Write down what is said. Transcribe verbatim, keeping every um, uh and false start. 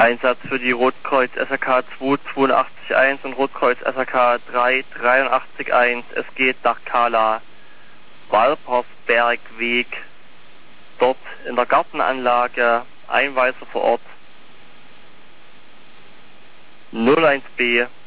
Einsatz für die Rotkreuz S R K zwei zwei acht eins und Rotkreuz S R K drei drei acht eins. Es geht nach Kala. Walpersbergweg. Dort in der Gartenanlage. Einweiser vor Ort. null eins B